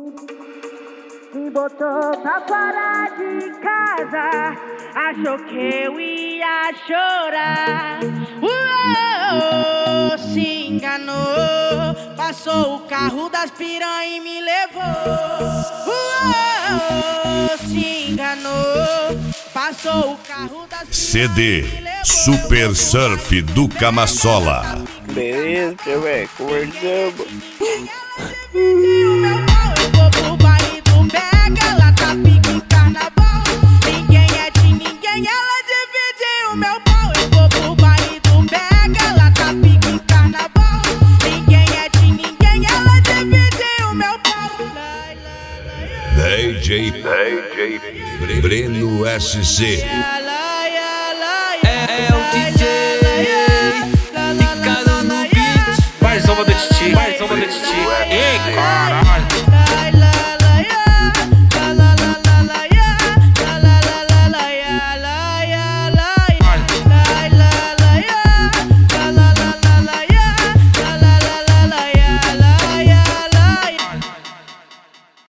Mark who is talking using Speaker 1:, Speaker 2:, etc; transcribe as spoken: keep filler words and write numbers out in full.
Speaker 1: Me botou pra fora de casa, achou que eu ia chorar. Uou, se enganou, passou o carro das piranha e me levou. Uou, se enganou, passou o carro das piranha
Speaker 2: C D Super Surf do Camassola.
Speaker 3: Beleza, velho, conversamos.
Speaker 1: Dividiu meu pau, eu vou pro baile do Mega, ela tá pique carnaval. Ninguém é de ninguém, ela dividiu meu pau, eu vou pro baile do Mega, ela tá pique carnaval. Ninguém é de ninguém, ela dividiu meu pau.
Speaker 2: D J D J Breno S C.
Speaker 4: É o D J Picado no beat. Mais uma do Titi, mais uma do Titi. Ei, caralho.